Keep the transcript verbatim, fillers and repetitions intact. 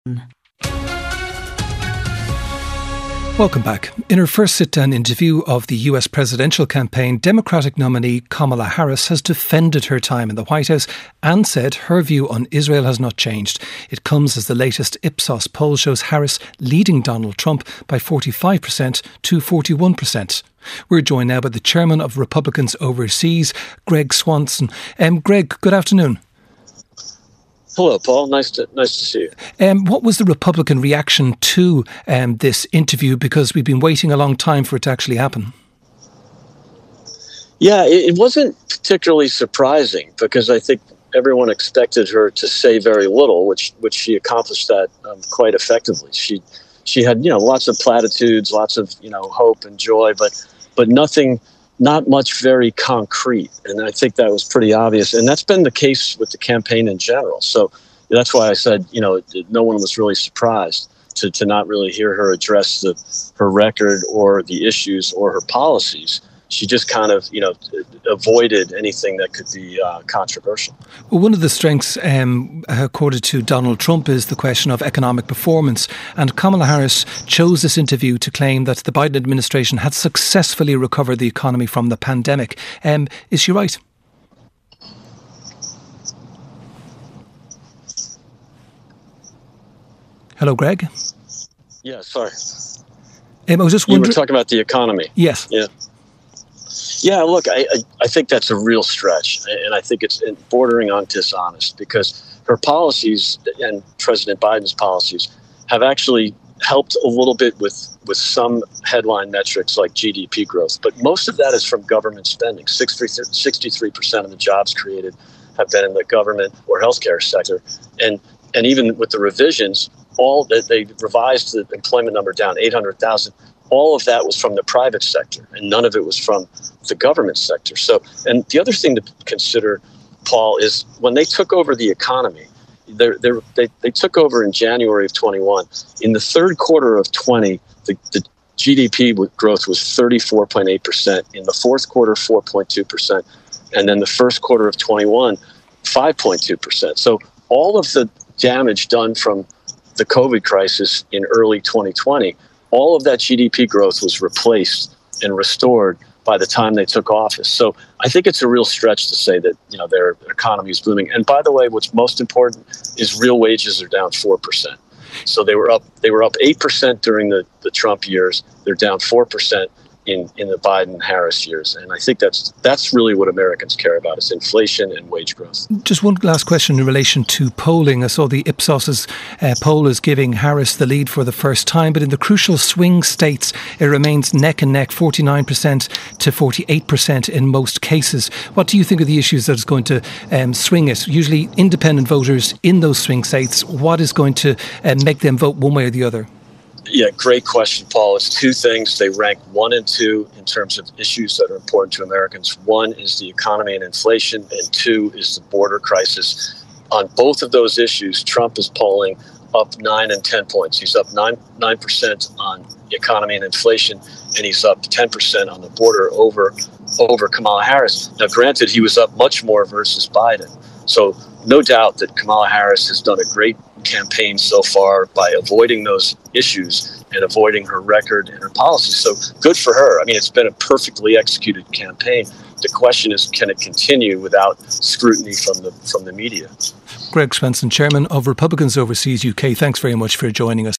Welcome back. In her first sit-down interview of the U S presidential campaign, Democratic nominee Kamala Harris has defended her time in the White House and said her view on Israel has not changed. It comes as the latest Ipsos poll shows Harris leading Donald Trump by forty-five percent to forty-one percent. We're joined now by the chairman of Republicans Overseas, Greg Swanson. Um, Greg, good afternoon. Hello, Paul. Nice to nice to see you. Um, what was the Republican reaction to um, this interview? Because we've been waiting a long time for it to actually happen. Yeah, it, it wasn't particularly surprising because I think everyone expected her to say very little, which which she accomplished that um, quite effectively. She she had you know lots of platitudes, lots of you know hope and joy, but but nothing. Not much very concrete. And I think that was pretty obvious. And that's been the case with the campaign in general. So that's why I said, you know, no one was really surprised to, to not really hear her address the, her record or the issues or her policies. She just kind of, you know, avoided anything that could be uh, controversial. Well, one of the strengths, um, according to Donald Trump, is the question of economic performance. And Kamala Harris chose this interview to claim that the Biden administration had successfully recovered the economy from the pandemic. Um, is she right? Hello, Greg? Yeah, sorry. Um, I was just you wondering. were talking about the economy. Yes. Yeah. Yeah, look, I, I I think that's a real stretch, and I think it's bordering on dishonest because her policies and President Biden's policies have actually helped a little bit with, with some headline metrics like G D P growth, but most of that is from government spending. sixty-three percent of the jobs created have been in the government or healthcare sector, and and even with the revisions, all that they revised the employment number down eight hundred thousand. All of that was from the private sector, and none of it was from the government sector. So, and the other thing to consider, Paul, is when they took over the economy, they're, they're, they they took over in January of twenty-one. In the third quarter of twenty, the, the G D P growth was thirty-four point eight percent. In the fourth quarter, four point two percent. And then the first quarter of twenty-one, five point two percent. So all of the damage done from the COVID crisis in early twenty twenty, all of that G D P growth was replaced and restored by the time they took office. So I think it's a real stretch to say that, you know, their economy is booming. And by the way, what's most important is real wages are down four percent. So they were up they were up eight percent during the, the Trump years. They're down four percent in, in the Biden-Harris years. And I think that's that's really what Americans care about, is inflation and wage growth. Just one last question in relation to polling. I saw the Ipsos' uh, poll is giving Harris the lead for the first time, but in the crucial swing states, it remains neck and neck, forty-nine percent to forty-eight percent in most cases. What do you think are the issues that is going to um, swing it? Usually independent voters in those swing states, what is going to uh, make them vote one way or the other? Yeah, great question, Paul. It's two things. They rank one and two in terms of issues that are important to Americans. One is the economy and inflation, and two is the border crisis. On both of those issues, Trump is polling up nine and ten points. He's up nine nine percent on the economy and inflation, and he's up ten percent on the border over over Kamala Harris. Now, granted, he was up much more versus Biden. So no doubt that Kamala Harris has done a great campaign so far by avoiding those issues and avoiding her record and her policies. So good for her. I mean, it's been a perfectly executed campaign. The question is, can it continue without scrutiny from the from the media? Greg Swanson, chairman of Republicans Overseas U K, thanks very much for joining us.